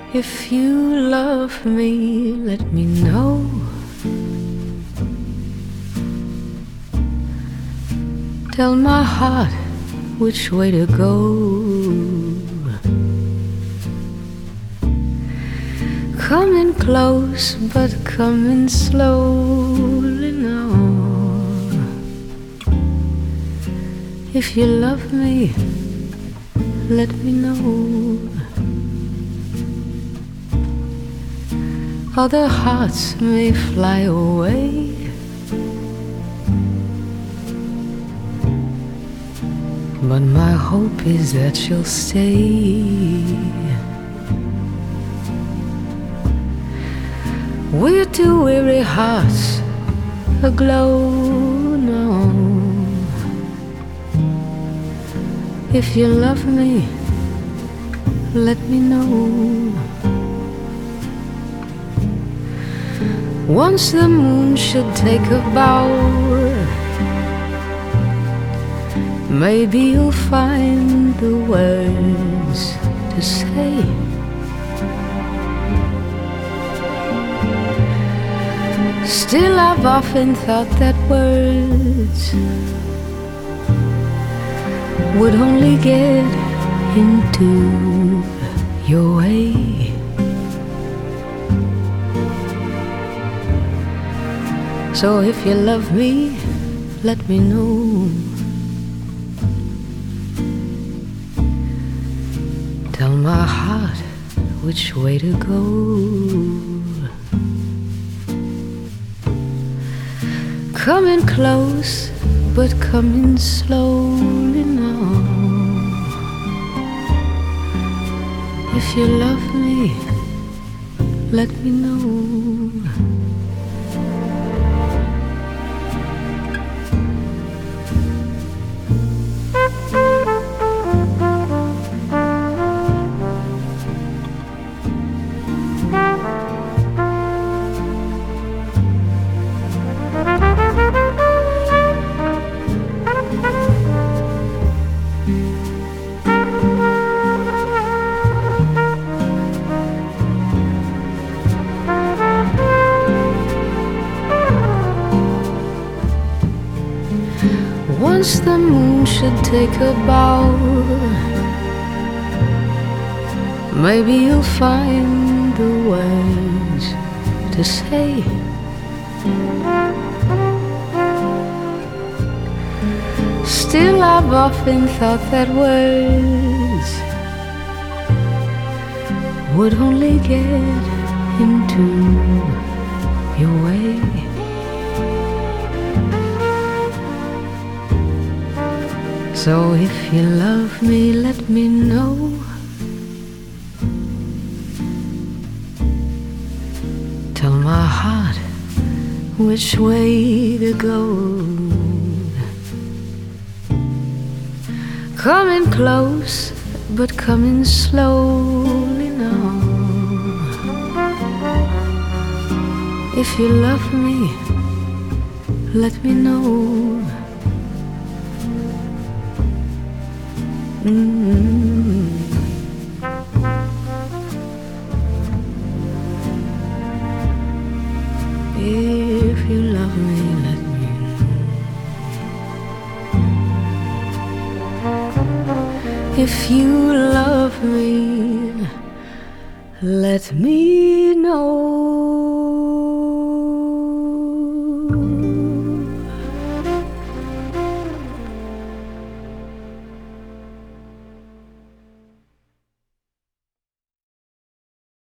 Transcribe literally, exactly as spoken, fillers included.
If you love me, let me know. Tell my heart which way to go. Coming close, but coming slowly now. If you love me, let me know. Other hearts may fly away, but my hope is that you'll stay. We're two weary hearts aglow now. If you love me, let me know. Once the moon should take a bow, maybe you'll find the words to say. Still I've often thought that words would only get into your way. So if you love me, let me know. Tell my heart which way to go. Coming close, but coming slowly now. If you love me, let me know. Once the moon should take a bow, maybe you'll find the words to say. Still I've often thought that words would only get into your way. So if you love me, let me know. Tell my heart which way to go. Coming close, but coming slowly now. If you love me, let me know. Mm-hmm. If you love me, let me know. If you love me, let me know.